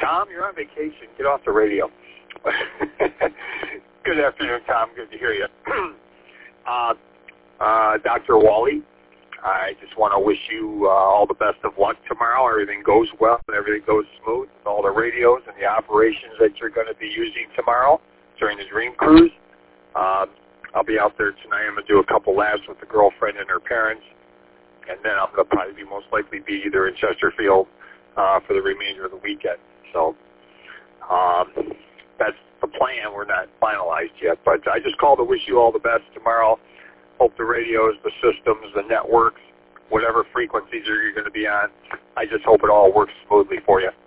Tom, you're on vacation. Get off the radio. Good afternoon, Tom. Good to hear you. Dr. Wally, I just want to wish you all the best of luck tomorrow. Everything goes well and everything goes smooth with all the radios and the operations that you're going to be using tomorrow during the Dream Cruise. I'll be out there tonight. I'm going to do a couple laps with the girlfriend and her parents, and then I'm going to probably most likely be either in Chesterfield for the remainder of the weekend. So that's the plan. We're not finalized yet, but I just called to wish you all the best tomorrow. Hope the radios, the systems, the networks, whatever frequencies you're going to be on, I just hope it all works smoothly for you.